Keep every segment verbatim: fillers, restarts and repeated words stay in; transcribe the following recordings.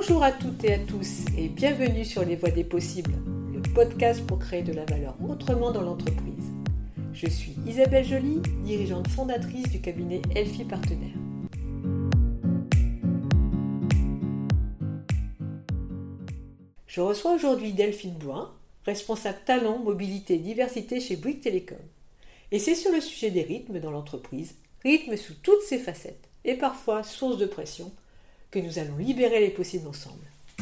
Bonjour à toutes et à tous et bienvenue sur Les Voies des Possibles, le podcast pour créer de la valeur autrement dans l'entreprise. Je suis Isabelle Joly, dirigeante fondatrice du cabinet Elfi Partenaires. Je reçois aujourd'hui Delphine Bouin, responsable talent, mobilité et diversité chez Bouygues Télécom. Et c'est sur le sujet des rythmes dans l'entreprise, rythmes sous toutes ses facettes et parfois source de pression, que nous allons libérer les possibles ensemble.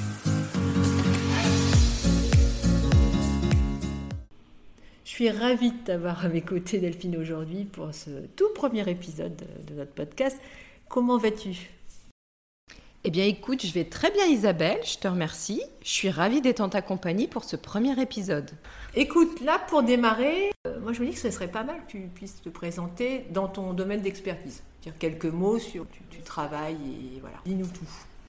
Je suis ravie de t'avoir à mes côtés, Delphine, aujourd'hui pour ce tout premier épisode de notre podcast. Comment vas-tu ? Eh bien, écoute, je vais très bien, Isabelle, je te remercie. Je suis ravie d'être en ta compagnie pour ce premier épisode. Écoute, là, pour démarrer, euh, moi, je me dis que ce serait pas mal que tu puisses te présenter dans ton domaine d'expertise. Dire quelques mots sur tu, tu travailles et voilà, dis-nous tout.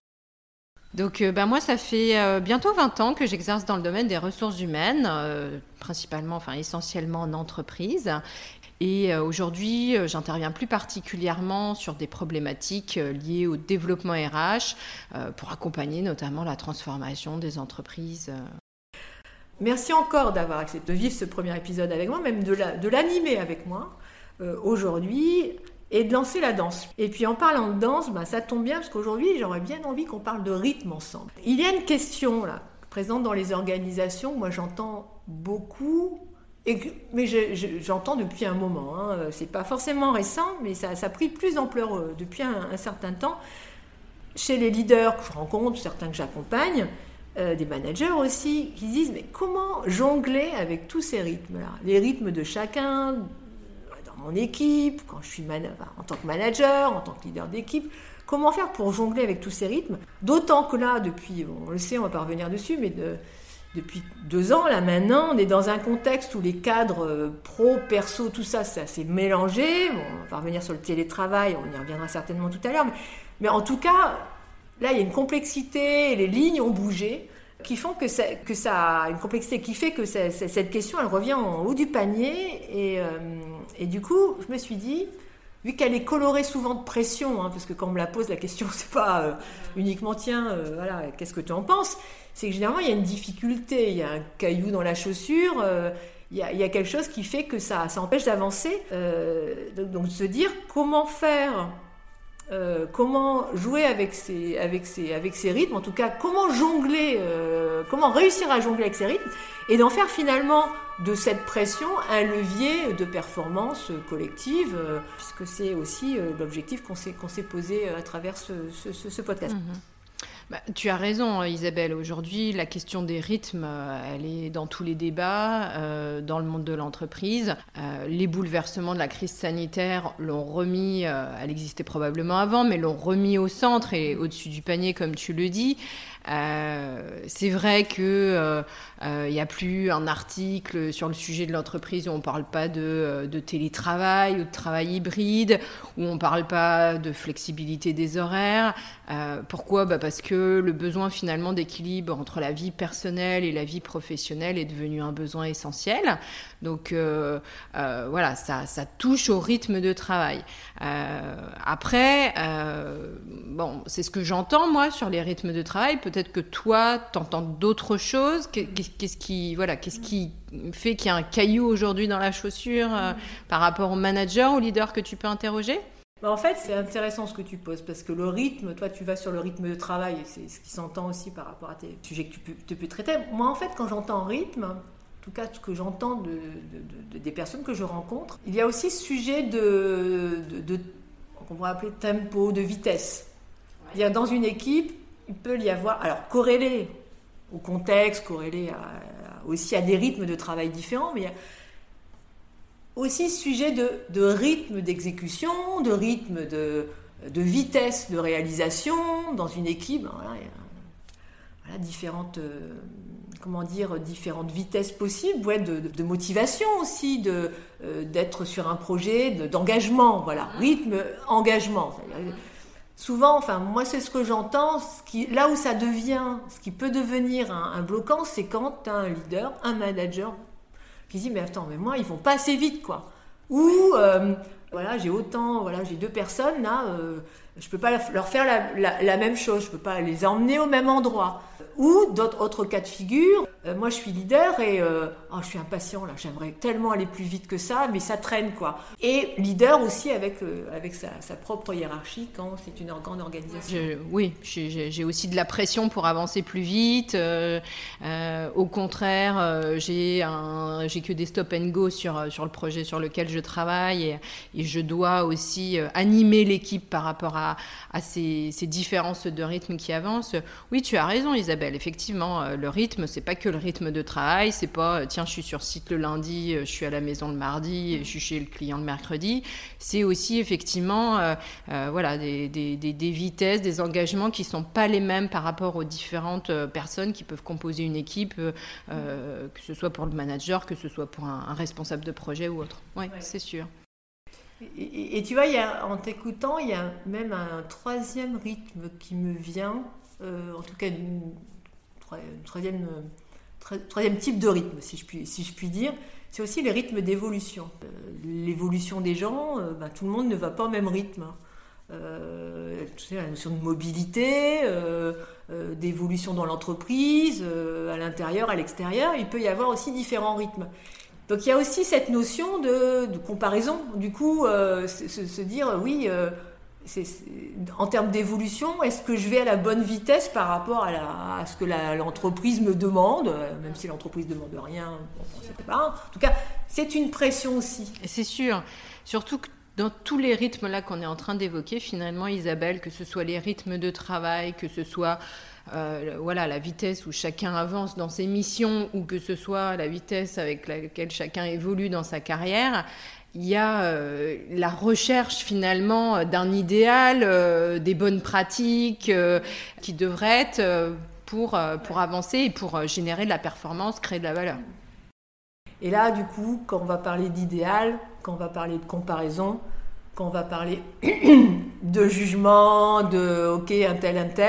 Donc, euh, ben moi, ça fait euh, bientôt vingt ans que j'exerce dans le domaine des ressources humaines, euh, principalement, enfin essentiellement en entreprise. Et euh, aujourd'hui, euh, j'interviens plus particulièrement sur des problématiques euh, liées au développement R H euh, pour accompagner notamment la transformation des entreprises. Euh. Merci encore d'avoir accepté de vivre ce premier épisode avec moi, même de, la, de l'animer avec moi euh, aujourd'hui. Et de lancer la danse. Et puis en parlant de danse, bah, ça tombe bien parce qu'aujourd'hui, j'aurais bien envie qu'on parle de rythme ensemble. Il y a une question là, présente dans les organisations, moi j'entends beaucoup, et que, mais je, je, j'entends depuis un moment. Hein, c'est pas forcément récent, mais ça, ça a pris plus d'ampleur euh, depuis un, un certain temps. Chez les leaders que je rencontre, certains que j'accompagne, euh, des managers aussi, qui disent mais comment jongler avec tous ces rythmes-là ? Les rythmes de chacun, mon équipe, quand je suis man- en tant que manager, en tant que leader d'équipe, comment faire pour jongler avec tous ces rythmes ? D'autant que là, depuis, on le sait, on ne va pas revenir dessus, mais de, depuis deux ans, là maintenant, on est dans un contexte où les cadres pro, perso, tout ça, ça s'est mélangé. Bon, on va revenir sur le télétravail, on y reviendra certainement tout à l'heure, mais, mais en tout cas, là, il y a une complexité, et les lignes ont bougé, qui font que ça, que ça une complexité qui fait que ça, ça, cette question elle revient en haut du panier et, euh, et du coup je me suis dit vu qu'elle est colorée souvent de pression hein, parce que quand on me la pose la question c'est pas euh, uniquement tiens euh, voilà qu'est-ce que tu en penses, c'est que généralement il y a une difficulté, il y a un caillou dans la chaussure, euh, il, y a, il y a quelque chose qui fait que ça, ça empêche d'avancer, euh, donc, donc de se dire comment faire. Euh, comment jouer avec ces, avec, ces, avec ces rythmes, en tout cas comment jongler, euh, comment réussir à jongler avec ces rythmes et d'en faire finalement de cette pression un levier de performance collective, euh, puisque c'est aussi euh, l'objectif qu'on s'est, qu'on s'est posé à travers ce, ce, ce, ce podcast. Mmh. Bah, tu as raison Isabelle, aujourd'hui la question des rythmes elle est dans tous les débats euh, dans le monde de l'entreprise. Euh, les bouleversements de la crise sanitaire l'ont remis, euh, elle existait probablement avant, mais l'ont remis au centre et au-dessus du panier comme tu le dis. Euh, c'est vrai qu'il euh, euh, n'y a plus un article sur le sujet de l'entreprise où on ne parle pas de, de télétravail ou de travail hybride, où on ne parle pas de flexibilité des horaires. Euh, pourquoi ? Bah parce que le besoin finalement d'équilibre entre la vie personnelle et la vie professionnelle est devenu un besoin essentiel. Donc euh, euh, voilà, ça, ça touche au rythme de travail. Euh, après, euh, bon, c'est ce que j'entends moi sur les rythmes de travail. Peut-être que toi, t'entends d'autres choses. Qu'est-ce qui, voilà, qu'est-ce qui fait qu'il y a un caillou aujourd'hui dans la chaussure euh, par rapport au manager, au leader que tu peux interroger ? En fait, c'est intéressant ce que tu poses, parce que le rythme, toi tu vas sur le rythme de travail, et c'est ce qui s'entend aussi par rapport à tes sujets que tu peux, tu peux traiter. Moi en fait, quand j'entends rythme, en tout cas ce que j'entends de, de, de, de, des personnes que je rencontre, il y a aussi ce sujet de, de, de qu'on va appeler tempo, de vitesse. Ouais. C'est-à-dire dans une équipe, il peut y avoir, alors corrélé au contexte, corrélé à, à, aussi à des rythmes de travail différents, mais il y a aussi sujet de, de rythme d'exécution, de rythme de, de vitesse de réalisation dans une équipe. Voilà, il y a, voilà, différentes, euh, comment dire, différentes vitesses possibles, ouais, de, de, de motivation aussi, de, euh, d'être sur un projet, de, d'engagement. Voilà, rythme, engagement. C'est-à-dire, souvent, enfin, moi, c'est ce que j'entends. Ce qui, là où ça devient, ce qui peut devenir un, un bloquant, c'est quand tu as un leader, un manager qui dit mais attends, mais moi ils vont pas assez vite quoi, ou euh, Voilà, j'ai autant, voilà, j'ai deux personnes là, euh, je peux pas leur faire la, la, la même chose, je peux pas les emmener au même endroit. Ou d'autres autres cas de figure, euh, moi je suis leader et euh, oh, je suis impatient là, j'aimerais tellement aller plus vite que ça, mais ça traîne quoi. Et leader aussi avec, euh, avec sa, sa propre hiérarchie quand c'est une grande organisation. Je, oui, j'ai, j'ai aussi de la pression pour avancer plus vite. Euh, euh, au contraire, euh, j'ai, un, j'ai que des stop and go sur, sur le projet sur lequel je travaille et, et je dois aussi euh, animer l'équipe par rapport à, à ces, ces différences de rythme qui avancent. Oui, tu as raison Isabelle. Effectivement, le rythme, c'est pas que le rythme de travail, c'est pas tiens, je suis sur site le lundi, je suis à la maison le mardi, je suis chez le client le mercredi. C'est aussi effectivement euh, euh, voilà, des, des, des, des vitesses, des engagements qui sont pas les mêmes par rapport aux différentes personnes qui peuvent composer une équipe, euh, que ce soit pour le manager, que ce soit pour un, un responsable de projet ou autre. Ouais, ouais. C'est sûr. Et, et, et tu vois, il y a, en t'écoutant, il y a même un troisième rythme qui me vient, euh, en tout cas une, une troisième, euh, troisième type de rythme, si je puis, si je puis dire, c'est aussi les rythmes d'évolution. Euh, l'évolution des gens, euh, ben, tout le monde ne va pas au même rythme. Euh, tu sais, la notion de mobilité, euh, euh, d'évolution dans l'entreprise, euh, à l'intérieur, à l'extérieur, il peut y avoir aussi différents rythmes. Donc il y a aussi cette notion de, de comparaison. Du coup, euh, se, se dire, oui, euh, c'est, c'est, en termes d'évolution, est-ce que je vais à la bonne vitesse par rapport à, la, à ce que la, l'entreprise me demande, même si l'entreprise ne demande rien, bon, on ne sait pas. En tout cas, c'est une pression aussi. C'est sûr. Surtout que dans tous les rythmes là qu'on est en train d'évoquer, finalement, Isabelle, que ce soit les rythmes de travail, que ce soit euh, voilà, la vitesse où chacun avance dans ses missions, ou que ce soit la vitesse avec laquelle chacun évolue dans sa carrière, il y a euh, la recherche finalement d'un idéal, euh, des bonnes pratiques euh, qui devraient être euh, pour, euh, pour avancer et pour euh, générer de la performance, créer de la valeur. Et là, du coup, quand on va parler d'idéal, quand on va parler de comparaison, quand on va parler de jugement, de « ok, un tel, un tel »,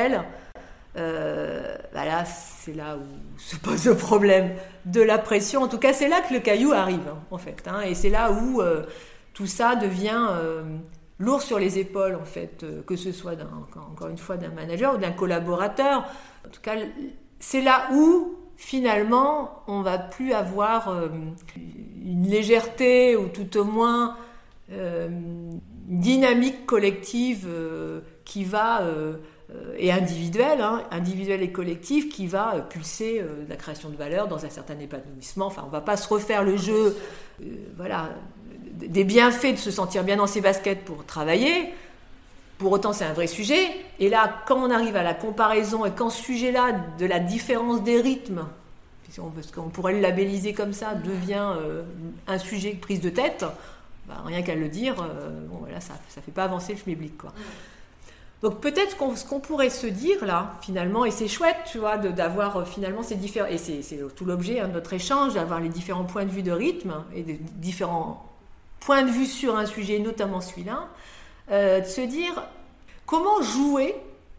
euh, bah là, c'est là où se pose le problème de la pression. En tout cas, c'est là que le caillou arrive, en fait. Hein, et c'est là où euh, tout ça devient euh, lourd sur les épaules, en fait, euh, que ce soit, d'un, encore une fois, d'un manager ou d'un collaborateur. En tout cas, c'est là où finalement, on ne va plus avoir euh, une légèreté ou tout au moins euh, une dynamique collective euh, qui va, euh, et individuelle, hein, individuelle et collective, qui va euh, pulser euh, la création de valeur dans un certain épanouissement. Enfin, on ne va pas se refaire le jeu euh, voilà, des bienfaits de se sentir bien dans ses baskets pour travailler. Pour autant, c'est un vrai sujet. Et là, quand on arrive à la comparaison et quand ce sujet-là de la différence des rythmes, parce qu'on pourrait le labelliser comme ça, devient euh, un sujet de prise de tête, bah, rien qu'à le dire, euh, bon, voilà, ça ne fait pas avancer le schmilblick, quoi. Donc peut-être qu'on, ce qu'on pourrait se dire là, finalement, et c'est chouette, tu vois, de, d'avoir euh, finalement ces différents, et c'est, c'est tout l'objet hein, de notre échange, d'avoir les différents points de vue de rythme et des différents points de vue sur un sujet, notamment celui-là. Euh, de se dire comment jouer,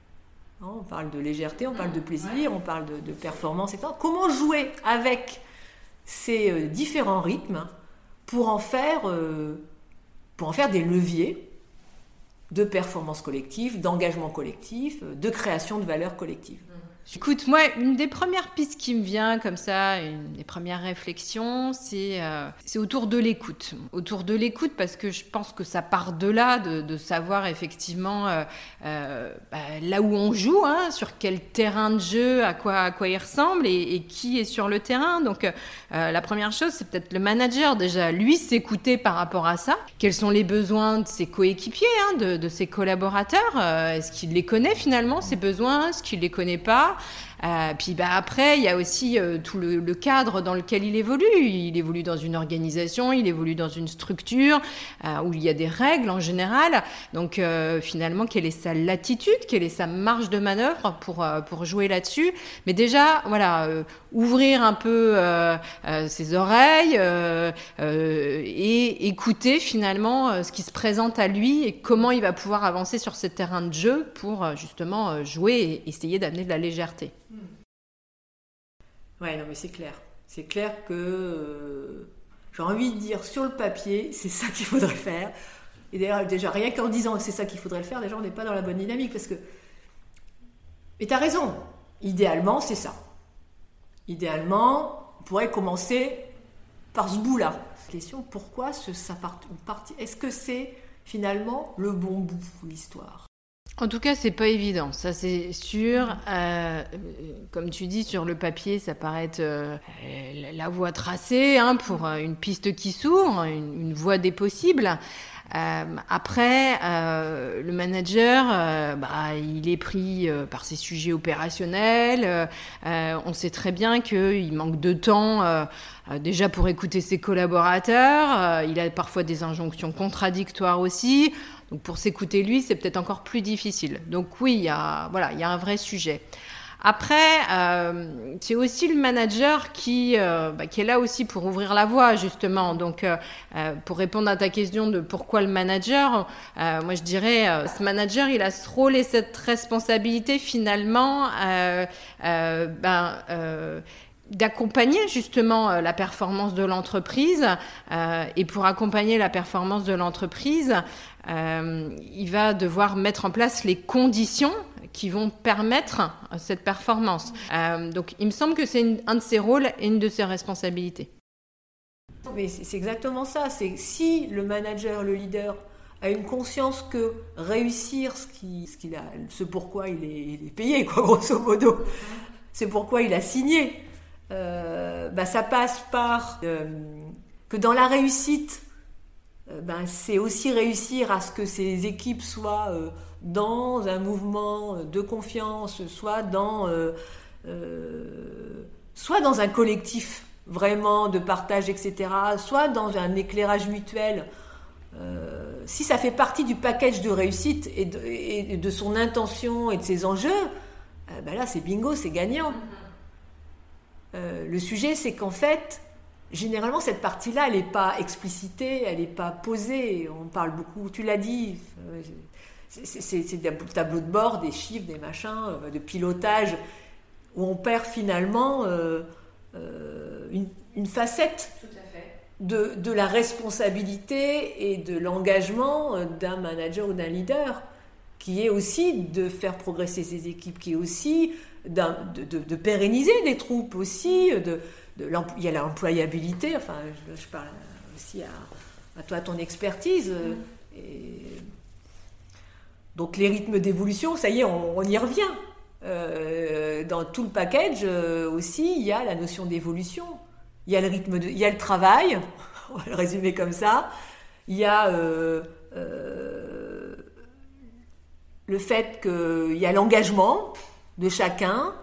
on parle de légèreté, on parle de plaisir, on parle de, de performance, et cetera. Comment jouer avec ces euh, différents rythmes pour en faire, euh, pour en faire des leviers de performance collective, d'engagement collectif, de création de valeur collective. Écoute, moi, une des premières pistes qui me vient comme ça, une des premières réflexions, c'est, euh, c'est autour de l'écoute. Autour de l'écoute, parce que je pense que ça part de là, de, de savoir effectivement euh, euh, bah, là où on joue, hein, sur quel terrain de jeu, à quoi, à quoi il ressemble et, et qui est sur le terrain. Donc, euh, la première chose, c'est peut-être le manager, déjà, lui, s'écouter par rapport à ça. Quels sont les besoins de ses coéquipiers, hein, de, de ses collaborateurs euh, Est-ce qu'il les connaît finalement, ces besoins? Est-ce qu'il les connaît pas? Euh, puis bah, après, il y a aussi euh, tout le, le cadre dans lequel il évolue. Il évolue dans une organisation, il évolue dans une structure euh, où il y a des règles en général. Donc euh, finalement, quelle est sa latitude, quelle est sa marge de manœuvre pour, euh, pour jouer là-dessus? Mais déjà, voilà, euh, ouvrir un peu euh, euh, ses oreilles euh, euh, et écouter finalement euh, ce qui se présente à lui et comment il va pouvoir avancer sur ce terrain de jeu pour euh, justement euh, jouer et essayer d'amener de la légèreté. Ouais, non, mais c'est clair. C'est clair que euh, j'ai envie de dire sur le papier, c'est ça qu'il faudrait faire. Et d'ailleurs, déjà, rien qu'en disant que c'est ça qu'il faudrait le faire, déjà, on n'est pas dans la bonne dynamique. Parce que... Mais tu as raison. Idéalement, c'est ça. Idéalement, on pourrait commencer par ce bout-là. Question, pourquoi ce, ça part, part, est-ce que c'est finalement le bon bout, l'histoire ? En tout cas, c'est pas évident, ça c'est sûr. Euh, comme tu dis, sur le papier, ça paraît être euh, la voie tracée hein, pour une piste qui s'ouvre, une, une voie des possibles. Euh, après, euh, le manager, euh, bah, il est pris euh, par ses sujets opérationnels. Euh, on sait très bien qu'il manque de temps euh, euh, déjà pour écouter ses collaborateurs. Euh, il a parfois des injonctions contradictoires aussi. Donc pour s'écouter lui, c'est peut-être encore plus difficile. Donc oui, il y a, voilà, il y a un vrai sujet. Après, euh, c'est aussi le manager qui, euh, bah, qui est là aussi pour ouvrir la voie, justement. Donc, euh, pour répondre à ta question de pourquoi le manager, euh, moi je dirais, euh, ce manager, il a ce rôle et cette responsabilité finalement, euh, euh, ben, euh, d'accompagner justement euh, la performance de l'entreprise. Euh, et pour accompagner la performance de l'entreprise, euh, il va devoir mettre en place les conditions qui vont permettre cette performance. Euh, donc, il me semble que c'est une, un de ses rôles et une de ses responsabilités. Mais c'est, c'est exactement ça. C'est si le manager, le leader, a une conscience que réussir ce, qui, ce, qu'il a, ce pourquoi il est, il est payé, quoi, grosso modo, c'est pourquoi il a signé, euh, bah, ça passe par euh, que dans la réussite, euh, ben, c'est aussi réussir à ce que ces équipes soient euh, dans un mouvement de confiance, soit dans, euh, euh, soit dans un collectif vraiment de partage, et cetera, soit dans un éclairage mutuel. Euh, si ça fait partie du package de réussite et de, et de son intention et de ses enjeux, euh, ben là c'est bingo, c'est gagnant. Euh, le sujet, c'est qu'en fait, généralement cette partie-là, elle n'est pas explicitée, elle n'est pas posée. On parle beaucoup, tu l'as dit, euh, c'est, c'est, c'est des tableaux de bord, des chiffres, des machins, euh, de pilotage, où on perd finalement euh, euh, une, une facette Tout à fait. De, de la responsabilité et de l'engagement d'un manager ou d'un leader, qui est aussi de faire progresser ses équipes, qui est aussi d'un, de, de, de pérenniser des troupes aussi, de, de il y a l'employabilité, enfin je, je parle aussi à, à toi, à ton expertise. Mm. Et donc les rythmes d'évolution, ça y est, on, on y revient. Euh, dans tout le package euh, aussi, il y a la notion d'évolution. Il y a le rythme, de, il y a le travail, on va le résumer comme ça. Il y a euh, euh, le fait qu'il y a l'engagement de chacun,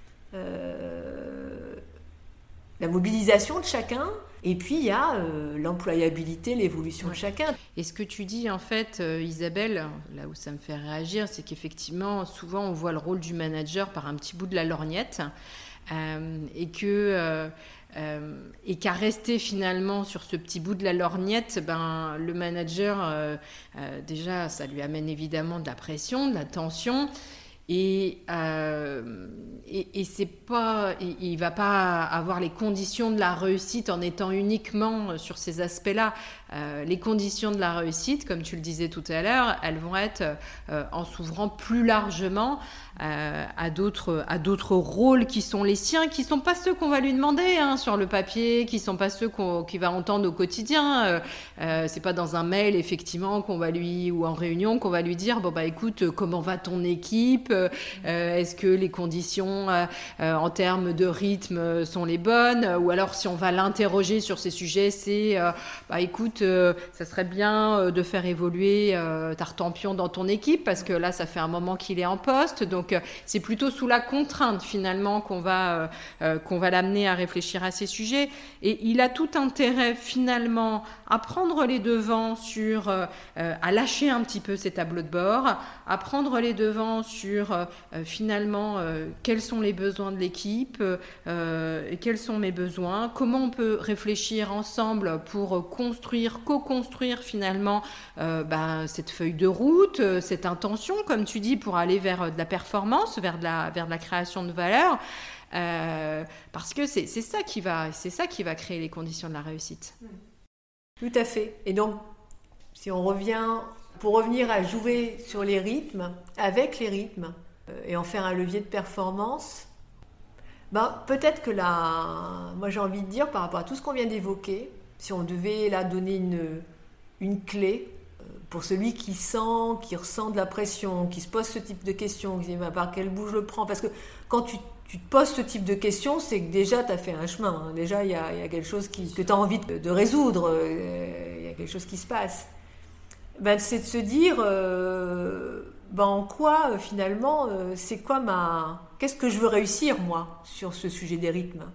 euh, la mobilisation de chacun, et puis il y a euh, l'employabilité, l'évolution ouais. de chacun. Et ce que tu dis en fait, euh, Isabelle, là où ça me fait réagir, c'est qu'effectivement, souvent on voit le rôle du manager par un petit bout de la lorgnette, euh, et que... Euh, Euh, et qu'à rester finalement sur ce petit bout de la lorgnette, ben, le manager, euh, euh, déjà, ça lui amène évidemment de la pression, de la tension. Et, euh, et, et c'est pas, et, il ne va pas avoir les conditions de la réussite en étant uniquement sur ces aspects-là. Euh, les conditions de la réussite, comme tu le disais tout à l'heure, elles vont être euh, en s'ouvrant plus largement euh, à, d'autres, à d'autres rôles qui sont les siens, qui ne sont pas ceux qu'on va lui demander hein, sur le papier, qui ne sont pas ceux qu'on, qu'il va entendre au quotidien. Euh, euh, c'est pas dans un mail, effectivement, qu'on va lui, ou en réunion, qu'on va lui dire, bon bah écoute, comment va ton équipe ? Euh, est-ce que les conditions euh, euh, en termes de rythme sont les bonnes ? Ou alors si on va l'interroger sur ces sujets, c'est euh, bah écoute, euh, ça serait bien euh, de faire évoluer euh, Tartampion dans ton équipe parce que là ça fait un moment qu'il est en poste, donc euh, c'est plutôt sous la contrainte finalement qu'on va, euh, euh, qu'on va l'amener à réfléchir à ces sujets, et il a tout intérêt finalement à prendre les devants sur, euh, à lâcher un petit peu ses tableaux de bord, à prendre les devants sur euh, finalement euh, quels sont les besoins de l'équipe, euh, et quels sont mes besoins, comment on peut réfléchir ensemble pour construire, co-construire finalement euh, ben, cette feuille de route, cette intention, comme tu dis, pour aller vers de la performance, vers de la, vers de la création de valeur, euh, parce que c'est, c'est, ça qui va, c'est ça qui va créer les conditions de la réussite. Tout à fait. Et donc, Si on revient, pour revenir à jouer sur les rythmes, avec les rythmes, euh, et en faire un levier de performance, ben, peut-être que là, moi j'ai envie de dire par rapport à tout ce qu'on vient d'évoquer, si on devait là donner une, une clé euh, pour celui qui sent, qui ressent de la pression, qui se pose ce type de questions, qui dit ben, par quel bout je le prends, parce que quand tu tu te poses ce type de questions, c'est que déjà tu as fait un chemin. Hein. Déjà, il y, y a quelque chose qui, que tu as envie de, de résoudre. Il euh, y a quelque chose qui se passe. Ben, c'est de se dire, euh, ben, en quoi, euh, finalement, euh, c'est quoi ma... Qu'est-ce que je veux réussir, moi, sur ce sujet des rythmes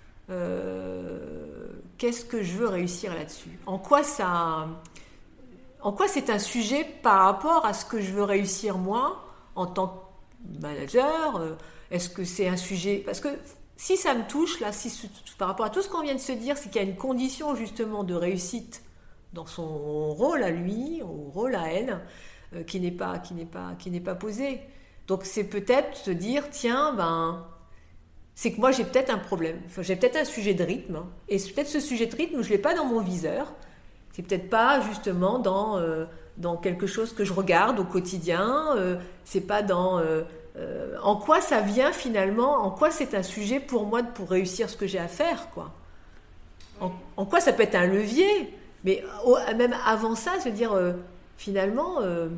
euh, Qu'est-ce que je veux réussir là-dessus En quoi ça... En quoi c'est un sujet par rapport à ce que je veux réussir, moi, en tant que manager euh, Est-ce que c'est un sujet... Parce que si ça me touche, là, si, par rapport à tout ce qu'on vient de se dire, c'est qu'il y a une condition justement de réussite dans son rôle à lui, au rôle à elle, euh, qui n'est pas, qui n'est pas, qui n'est pas posée. Donc c'est peut-être se dire, tiens, ben, c'est que moi j'ai peut-être un problème, enfin, j'ai peut-être un sujet de rythme, hein, et peut-être ce sujet de rythme, je ne l'ai pas dans mon viseur, c'est peut-être pas justement dans, euh, dans quelque chose que je regarde au quotidien, euh, c'est pas dans... Euh, Euh, en quoi ça vient finalement, en quoi c'est un sujet pour moi pour réussir ce que j'ai à faire, quoi. En, en quoi ça peut être un levier, mais au, même avant ça, se dire euh, finalement, euh,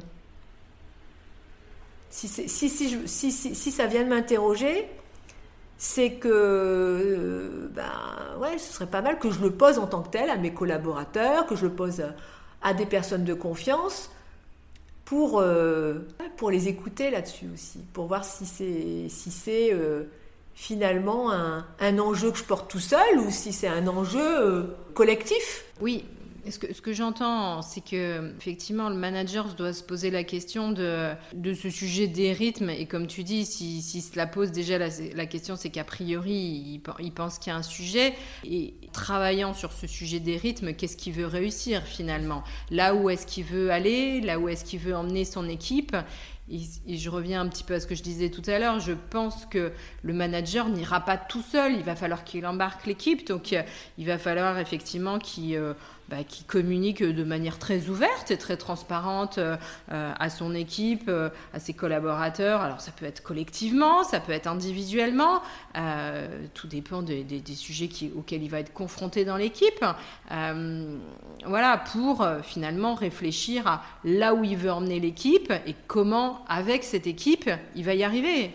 si, si, si, si, si, si, si ça vient de m'interroger, c'est que euh, ben, ouais, ce serait pas mal que je le pose en tant que tel à mes collaborateurs, que je le pose à, à des personnes de confiance, pour, euh, pour les écouter là-dessus aussi, pour voir si c'est, si c'est euh, finalement un, un enjeu que je porte tout seul ou si c'est un enjeu euh, collectif. Oui, ce que, ce que j'entends, c'est que effectivement le manager doit se poser la question de, de ce sujet des rythmes, et comme tu dis, si, si se la pose déjà la, la question, c'est qu'a priori il, il pense qu'il y a un sujet, et travaillant sur ce sujet des rythmes, qu'est-ce qu'il veut réussir finalement, là où est-ce qu'il veut aller, là où est-ce qu'il veut emmener son équipe. Et, et je reviens un petit peu à ce que je disais tout à l'heure, je pense que le manager n'ira pas tout seul, il va falloir qu'il embarque l'équipe, donc euh, il va falloir effectivement qu'il, euh, bah, qu'il communique de manière très ouverte et très transparente euh, euh, à son équipe, euh, à ses collaborateurs. Alors ça peut être collectivement, ça peut être individuellement, euh, tout dépend des, des, des sujets qui, auxquels il va être confronté dans l'équipe, euh, voilà, pour euh, finalement réfléchir à là où il veut emmener l'équipe et comment avec cette équipe, il va y arriver.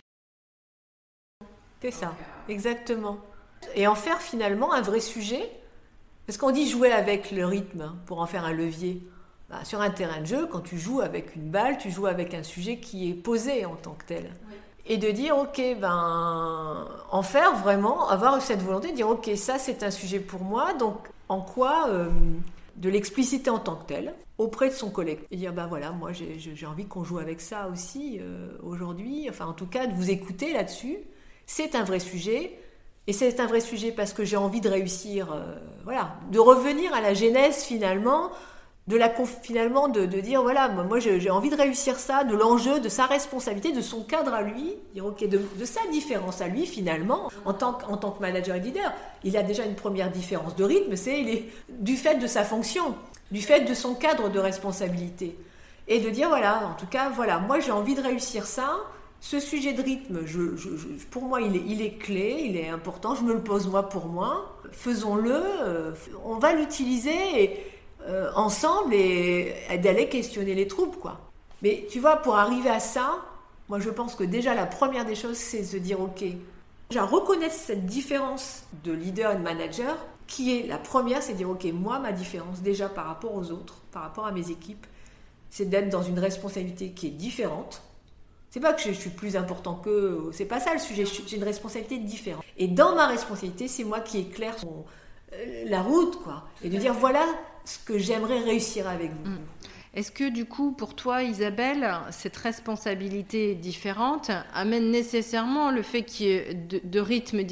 C'est ça, exactement. Et en faire finalement un vrai sujet, parce qu'on dit jouer avec le rythme pour en faire un levier. Bah, sur un terrain de jeu, quand tu joues avec une balle, tu joues avec un sujet qui est posé en tant que tel. Oui. Et de dire, ok, ben, en faire vraiment, avoir cette volonté de dire, ok, ça c'est un sujet pour moi, donc en quoi euh, de l'expliciter en tant que tel auprès de son collègue et dire ben voilà, moi j'ai, j'ai envie qu'on joue avec ça aussi euh, aujourd'hui, enfin en tout cas de vous écouter là-dessus, c'est un vrai sujet, et c'est un vrai sujet parce que j'ai envie de réussir, euh, voilà, de revenir à la genèse finalement de la finalement de, de dire voilà, moi j'ai, j'ai envie de réussir ça, de l'enjeu, de sa responsabilité, de son cadre à lui, dire ok, de, de sa différence à lui finalement en tant que, en tant que manager et leader. Il a déjà une première différence de rythme, c'est il est du fait de sa fonction, du fait de son cadre de responsabilité, et de dire voilà, en tout cas voilà, moi j'ai envie de réussir ça, ce sujet de rythme, je, je, je, pour moi il est, il est clé, il est important, je me le pose moi pour moi, faisons-le, euh, on va l'utiliser et, euh, ensemble et, et d'aller questionner les troupes, quoi. Mais tu vois, pour arriver à ça, moi je pense que déjà la première des choses c'est de se dire ok, déjà reconnaître cette différence de leader et de manager, qui est la première, c'est de dire ok, moi ma différence déjà par rapport aux autres, par rapport à mes équipes, c'est d'être dans une responsabilité qui est différente. C'est pas que je suis plus important qu'eux, c'est pas ça le sujet, j'ai une responsabilité différente. Et dans ma responsabilité, c'est moi qui éclaire son, euh, la route, quoi. Et de dire voilà ce que j'aimerais réussir avec vous. Mmh. Est-ce que du coup, pour toi, Isabelle, cette responsabilité différente amène nécessairement le fait qu'il y ait de, de rythmes différents ?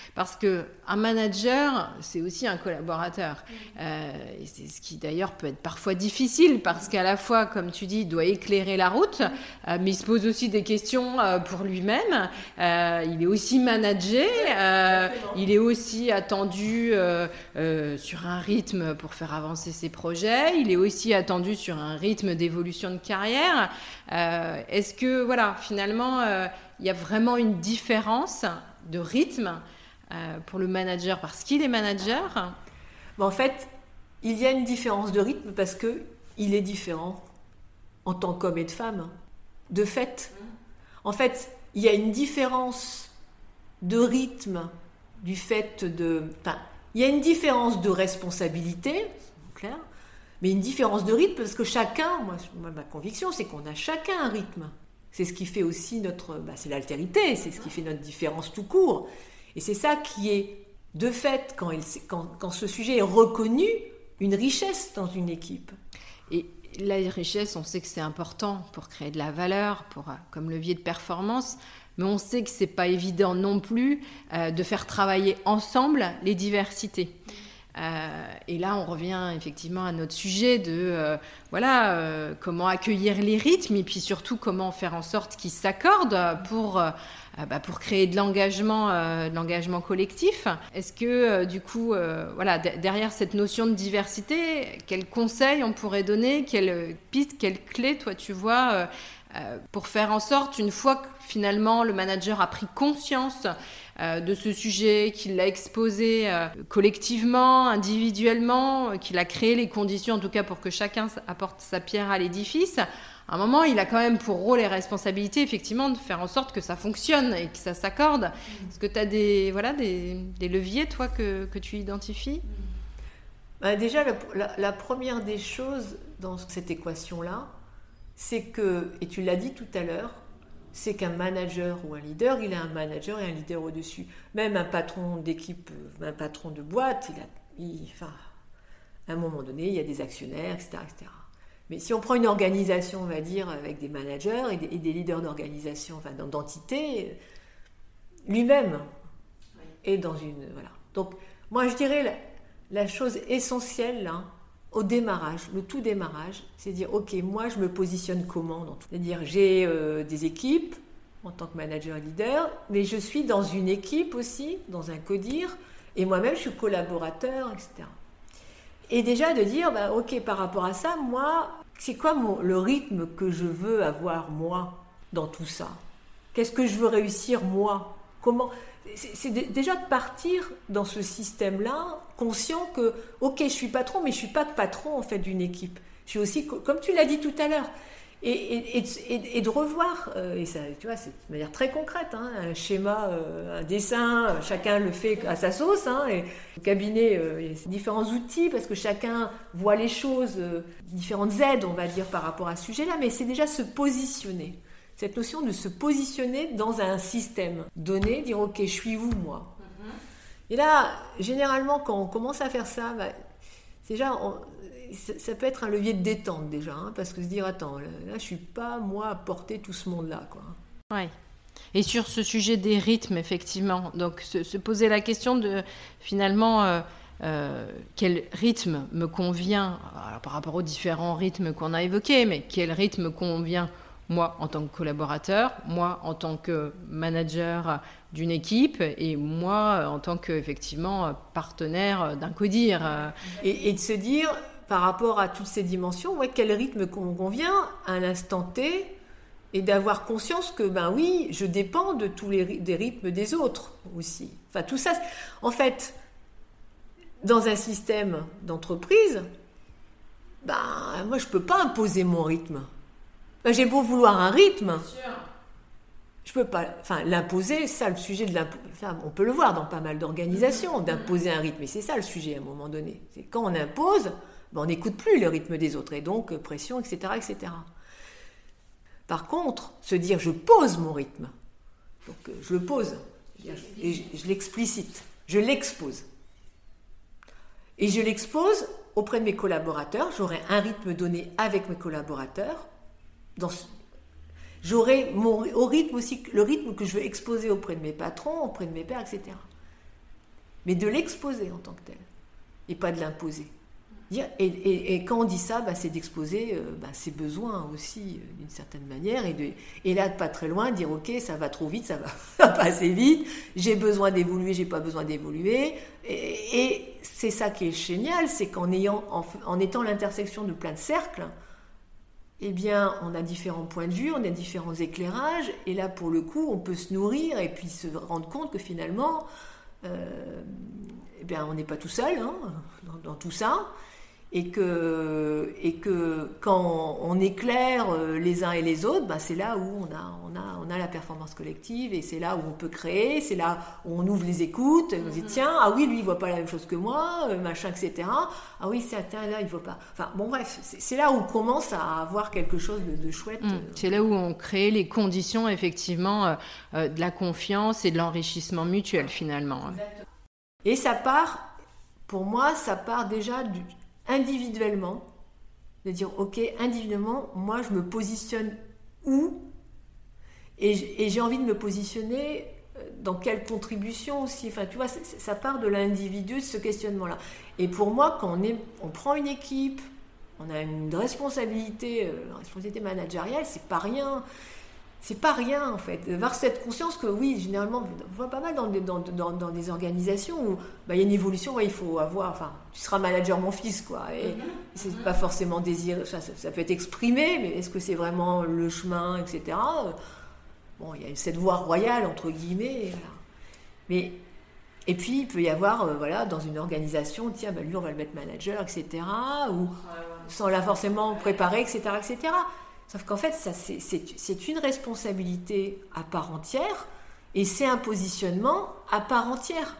Parce qu'un manager, c'est aussi un collaborateur. Euh, et c'est ce qui d'ailleurs peut être parfois difficile, parce qu'à la fois, comme tu dis, il doit éclairer la route, euh, mais il se pose aussi des questions euh, pour lui-même. Euh, il est aussi managé, euh, il est aussi attendu euh, euh, sur un rythme pour faire avancer ses projets, il est aussi attendu sur un rythme d'évolution de carrière. Euh, est-ce que, voilà, finalement, euh, il y a vraiment une différence de rythme euh, pour le manager parce qu'il est manager? Mais en fait, il y a une différence de rythme parce qu'il est différent en tant qu'homme et de femme. De fait, en fait, il y a une différence de rythme du fait de... Enfin, il y a une différence de responsabilité, c'est clair, mais une différence de rythme parce que chacun, moi, moi ma conviction, c'est qu'on a chacun un rythme. C'est ce qui fait aussi notre... Bah, c'est l'altérité, c'est ce qui fait notre différence tout court. Et c'est ça qui est, de fait, quand, il, quand, quand ce sujet est reconnu, une richesse dans une équipe. Et la richesse, on sait que c'est important pour créer de la valeur, pour, comme levier de performance, mais on sait que ce n'est pas évident non plus euh, de faire travailler ensemble les diversités. Euh, et là, on revient effectivement à notre sujet de euh, voilà, euh, comment accueillir les rythmes et puis surtout comment faire en sorte qu'ils s'accordent pour, euh, bah, pour créer de l'engagement, euh, de l'engagement collectif. Est-ce que euh, du coup, euh, voilà, d- derrière cette notion de diversité, quels conseils on pourrait donner, quelles pistes, quelles clés, toi, tu vois euh, euh, pour faire en sorte, une fois que finalement le manager a pris conscience euh, de ce sujet, qu'il l'a exposé euh, collectivement, individuellement, euh, qu'il a créé les conditions en tout cas pour que chacun apporte sa pierre à l'édifice, à un moment il a quand même pour rôle et responsabilité effectivement de faire en sorte que ça fonctionne et que ça s'accorde. Est-ce que tu as des, voilà, des, des leviers toi que, que tu identifies? Bah déjà la, la, la première des choses dans cette équation-là, c'est que, et tu l'as dit tout à l'heure, c'est qu'un manager ou un leader, il a un manager et un leader au-dessus. Même un patron d'équipe, un patron de boîte, il a, il, enfin, à un moment donné, il y a des actionnaires, et cetera, et cetera. Mais si on prend une organisation, on va dire, avec des managers et des, et des leaders d'organisation, enfin d'entité, lui-même est dans une... Voilà. Donc, moi, je dirais, la, la chose essentielle, là, au démarrage, le tout démarrage, c'est dire, ok, moi je me positionne comment dans tout. C'est-à-dire, j'ai euh, des équipes en tant que manager et leader, mais je suis dans une équipe aussi, dans un codir, et moi-même je suis collaborateur, et cetera. Et déjà de dire, bah, ok, par rapport à ça, moi, c'est quoi mon, le rythme que je veux avoir moi dans tout ça? Qu'est-ce que je veux réussir moi? Comment? C'est, c'est déjà de partir dans ce système-là, conscient que, ok, je suis patron, mais je ne suis pas que patron en fait d'une équipe. Je suis aussi, comme tu l'as dit tout à l'heure, et, et, et, et de revoir, euh, et ça, tu vois, c'est de manière très concrète, hein, un schéma, euh, un dessin, euh, chacun le fait à sa sauce, hein, et au cabinet, euh, il y a différents outils parce que chacun voit les choses, euh, différentes aides, on va dire, par rapport à ce sujet-là, mais c'est déjà se positionner. Cette notion de se positionner dans un système donné, dire ok, je suis où moi? Mm-hmm. Et là, généralement, quand on commence à faire ça, bah, déjà, on, ça, ça peut être un levier de détente déjà, hein, parce que se dire attends, là, là je suis pas moi à porter tout ce monde-là, quoi. Ouais. Et sur ce sujet des rythmes, effectivement, donc se, se poser la question de finalement. Euh, Euh, quel rythme me convient, alors, par rapport aux différents rythmes qu'on a évoqués, mais quel rythme convient moi en tant que collaborateur, moi en tant que manager d'une équipe et moi en tant que effectivement partenaire d'un codir. Et, et de se dire par rapport à toutes ces dimensions, ouais, quel rythme convient à l'instant T et d'avoir conscience que ben oui, je dépends de tous les des rythmes des autres aussi. Enfin tout ça, en fait. Dans un système d'entreprise, ben, moi, je ne peux pas imposer mon rythme. Ben, j'ai beau vouloir un rythme, je ne peux pas enfin, l'imposer. Ça, le sujet de l'impo... ça, on peut le voir dans pas mal d'organisations, d'imposer un rythme. Et c'est ça le sujet à un moment donné. C'est quand on impose, ben, on n'écoute plus le rythme des autres. Et donc, pression, et cetera, et cetera. Par contre, se dire, je pose mon rythme. Donc, je le pose. Et je, je l'explicite. Je l'expose. Et je l'expose auprès de mes collaborateurs. J'aurai un rythme donné avec mes collaborateurs. Dans ce... J'aurai mon... au rythme aussi, le rythme que je veux exposer auprès de mes patrons, auprès de mes pairs, et cetera. mais de l'exposer en tant que tel, et pas de l'imposer. Et, et, et quand on dit ça, bah, c'est d'exposer euh, bah, ses besoins aussi, euh, d'une certaine manière, et, de, et là, pas très loin, dire ok, ça va trop vite, ça va, ça va pas assez vite, j'ai besoin d'évoluer, j'ai pas besoin d'évoluer, et, et c'est ça qui est génial, c'est qu'en ayant, en, en étant l'intersection de plein de cercles, eh bien, on a différents points de vue, on a différents éclairages, et là, pour le coup, on peut se nourrir et puis se rendre compte que finalement, euh, eh bien, on n'est pas tout seul hein, dans, dans tout ça. Et que, et que quand on éclaire les uns et les autres, ben c'est là où on a, on, a, on a la performance collective, et c'est là où on peut créer, c'est là où on ouvre les écoutes, on dit tiens, ah oui, lui il voit pas la même chose que moi, machin, et cetera. Ah oui, c'est là, il voit pas. Enfin bon, bref, c'est, c'est là où on commence à avoir quelque chose de, de chouette. Mmh, c'est là où on crée les conditions, effectivement, euh, de la confiance et de l'enrichissement mutuel, finalement. Exactement. Et ça part, pour moi, ça part déjà du. Individuellement, de dire ok, individuellement, moi je me positionne où, et, et j'ai envie de me positionner dans quelle contribution aussi. Enfin, tu vois, ça part de l'individu, de ce questionnement-là. Et pour moi, quand on, est, on prend une équipe, on a une responsabilité, une responsabilité managériale, c'est pas rien. C'est pas rien en fait, avoir cette conscience que oui, généralement, on voit pas mal dans des, dans, dans, dans des organisations où bah, y a une évolution, ouais, il faut avoir, enfin, tu seras manager mon fils, quoi, et c'est pas forcément désiré, ça, ça, ça peut être exprimé, mais est-ce que c'est vraiment le chemin, et cetera. Bon, il y a cette voie royale, entre guillemets, et voilà. Mais, et puis, il peut y avoir, euh, voilà, dans une organisation, tiens, bah, lui, on va le mettre manager, et cetera, ou sans la forcément préparer, et cetera, et cetera. Sauf qu'en fait, ça, c'est, c'est, c'est une responsabilité à part entière, et c'est un positionnement à part entière.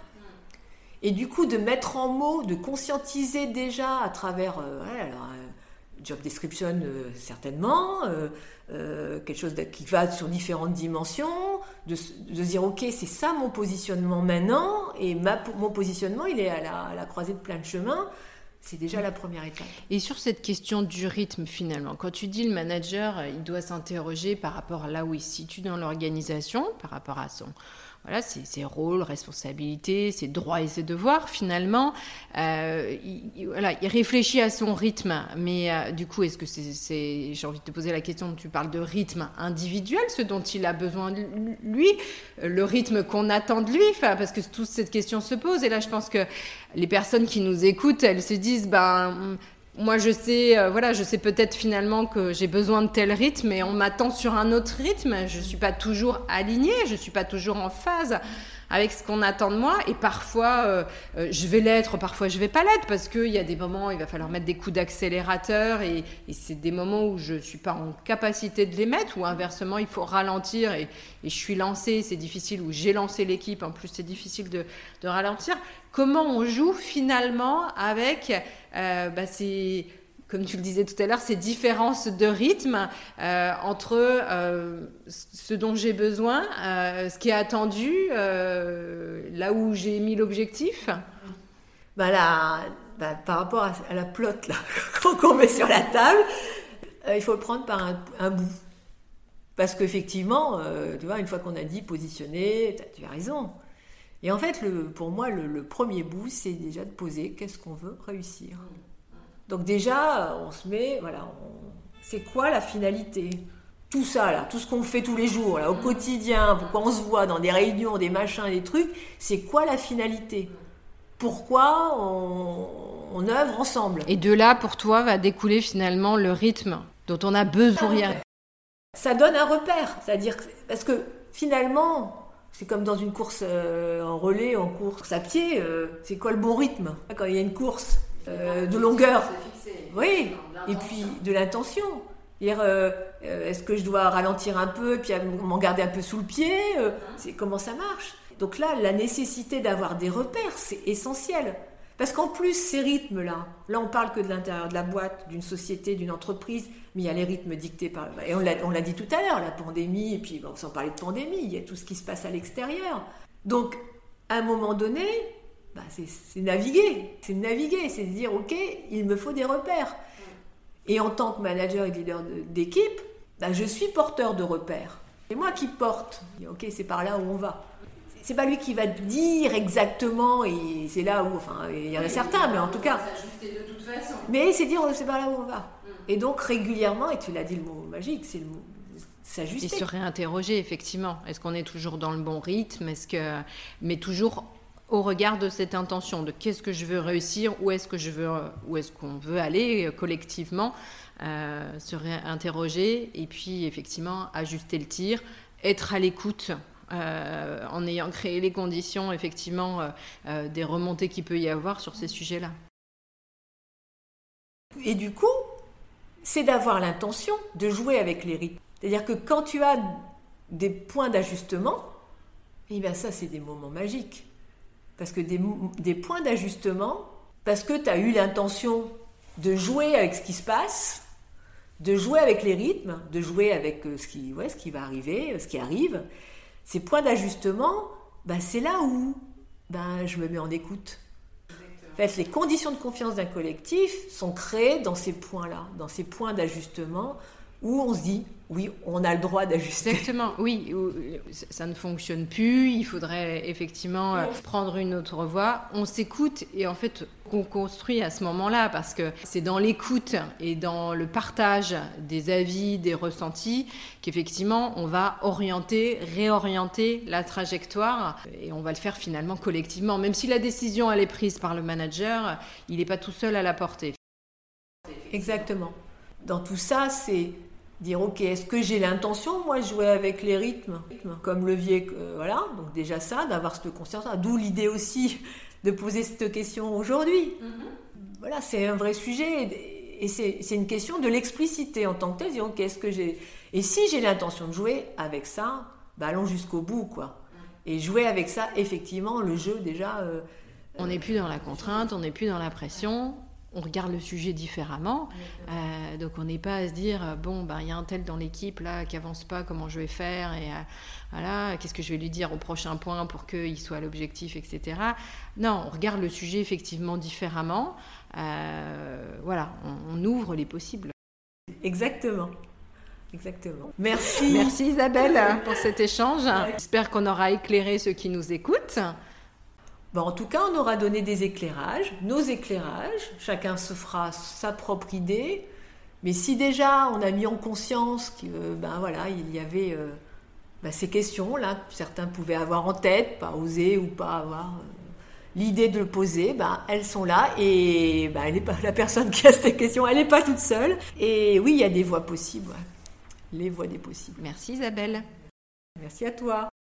Et du coup, de mettre en mots, de conscientiser déjà à travers, euh, ouais, alors, euh, job description euh, certainement, euh, euh, quelque chose de, qui va sur différentes dimensions, de, de dire ok, c'est ça mon positionnement maintenant, et ma, mon positionnement, il est à la, à la croisée de plein de chemins. C'est déjà la première étape. Et sur cette question du rythme, finalement, quand tu dis le manager, il doit s'interroger par rapport à là où il se situe dans l'organisation, par rapport à son, voilà, ses, ses rôles, responsabilités, ses droits et ses devoirs, finalement. Euh, il, voilà, il réfléchit à son rythme, mais euh, du coup, est-ce que c'est, c'est, j'ai envie de te poser la question, tu parles de rythme individuel, ce dont il a besoin de lui, le rythme qu'on attend de lui, enfin, parce que toute cette question se pose, et là, je pense que les personnes qui nous écoutent, elles se disent, ben, moi je sais, euh, voilà, je sais peut-être finalement que j'ai besoin de tel rythme, et on m'attend sur un autre rythme. Je suis pas toujours alignée, je suis pas toujours en phase avec ce qu'on attend de moi, et parfois euh, euh, je vais l'être, parfois je vais pas l'être, parce qu'il y a des moments où il va falloir mettre des coups d'accélérateur, et, et c'est des moments où je suis pas en capacité de les mettre, ou inversement il faut ralentir, et, et je suis lancée, c'est difficile, ou j'ai lancé l'équipe, en plus c'est difficile de, de ralentir. Comment on joue finalement avec euh, bah, ces, comme tu le disais tout à l'heure, ces différences de rythme euh, entre euh, ce dont j'ai besoin, euh, ce qui est attendu, euh, là où j'ai mis l'objectif. Bah là, bah, par rapport à, à la plotte là, qu'on met sur la table, euh, il faut le prendre par un, un bout. Parce qu'effectivement, euh, tu vois, une fois qu'on a dit positionner, tu as raison. Et en fait, le, pour moi, le, le premier bout, c'est déjà de poser qu'est-ce qu'on veut réussir. Donc déjà, on se met, voilà, on, c'est quoi la finalité ? Tout ça, là, tout ce qu'on fait tous les jours, là, au quotidien, pourquoi on se voit dans des réunions, des machins, des trucs, c'est quoi la finalité ? Pourquoi on, on œuvre ensemble ? Et de là, pour toi, va découler finalement le rythme dont on a besoin pour y arriver. Ça donne un repère, c'est-à-dire, parce que finalement... C'est comme dans une course euh, en relais, en course à pied, euh, c'est quoi le bon rythme ? Quand il y a une course euh, de longueur, oui, et puis de l'intention. C'est-à-dire, euh, est-ce que je dois ralentir un peu, puis m'en garder un peu sous le pied ? euh, c'est, Comment ça marche ? Donc là, la nécessité d'avoir des repères, c'est essentiel. Parce qu'en plus, ces rythmes-là, là on parle que de l'intérieur de la boîte, d'une société, d'une entreprise, mais il y a les rythmes dictés par... Et on l'a, on l'a dit tout à l'heure, la pandémie, et puis bon, sans parler de pandémie, il y a tout ce qui se passe à l'extérieur. Donc, à un moment donné, bah, c'est, c'est naviguer, c'est naviguer, c'est dire, ok, il me faut des repères. Et en tant que manager et leader d'équipe, bah, je suis porteur de repères. C'est moi qui porte. Ok, c'est par là où on va. c'est pas lui qui va dire exactement, et c'est là où, enfin, il y en a certains, mais en tout cas. S'ajuster de toute façon. Mais c'est dire, c'est pas là où on va. Et donc régulièrement, et tu l'as dit le mot magique, c'est le mot s'ajuster. Et se réinterroger, effectivement. Est-ce qu'on est toujours dans le bon rythme? Est-ce que... Mais toujours au regard de cette intention, de qu'est-ce que je veux réussir, où est-ce que je veux, où est-ce qu'on veut aller collectivement, euh, se réinterroger et puis effectivement ajuster le tir, être à l'écoute. Euh, en ayant créé les conditions, effectivement, euh, euh, des remontées qu'il peut y avoir sur ces sujets-là. Et du coup, c'est d'avoir l'intention de jouer avec les rythmes. C'est-à-dire que quand tu as des points d'ajustement, eh bien ça, c'est des moments magiques. Parce que des, des points d'ajustement, parce que tu as eu l'intention de jouer avec ce qui se passe, de jouer avec les rythmes, de jouer avec ce qui, ouais, ce qui va arriver, ce qui arrive. Ces points d'ajustement, ben c'est là où ben je me mets en écoute. En fait, les conditions de confiance d'un collectif sont créées dans ces points-là, dans ces points d'ajustement où on se dit, oui, on a le droit d'ajuster. Exactement, oui, ça ne fonctionne plus, il faudrait effectivement oui. prendre une autre voie. On s'écoute et en fait, on construit à ce moment-là parce que c'est dans l'écoute et dans le partage des avis, des ressentis qu'effectivement, on va orienter, réorienter la trajectoire et on va le faire finalement collectivement. Même si la décision, elle est prise par le manager, il n'est pas tout seul à la porter. Exactement. Dans tout ça, c'est dire, ok, est-ce que j'ai l'intention, moi, de jouer avec les rythmes, comme levier, euh, voilà, donc déjà ça, d'avoir cette conscience-là, d'où l'idée aussi de poser cette question aujourd'hui. Mm-hmm. Voilà, c'est un vrai sujet, et c'est, c'est une question de l'explicité en tant que telle, dire, ok, est-ce que j'ai... Et si j'ai l'intention de jouer avec ça, bah, allons jusqu'au bout, quoi. Et jouer avec ça, effectivement, le jeu, déjà... Euh, on n'est plus dans la contrainte, on n'est plus dans la pression... On regarde le sujet différemment, euh, donc on n'est pas à se dire bon ben il y a un tel dans l'équipe là qui avance pas, comment je vais faire et euh, voilà qu'est-ce que je vais lui dire au prochain point pour qu'il soit à l'objectif, et cetera. Non, on regarde le sujet effectivement différemment. Euh, voilà, on, on ouvre les possibles. Exactement. Exactement. Merci. Merci Isabelle pour cet échange. J'espère qu'on aura éclairé ceux qui nous écoutent. Bon, en tout cas, on aura donné des éclairages, nos éclairages, chacun se fera sa propre idée, mais si déjà on a mis en conscience que, ben voilà, il y avait euh, ben ces questions-là que certains pouvaient avoir en tête, pas oser ou pas avoir euh, l'idée de le poser, ben elles sont là et ben elle est pas, la personne qui a ces questions, elle n'est pas toute seule. Et oui, il y a des voies possibles, ouais. Les voies des possibles. Merci Isabelle. Merci à toi.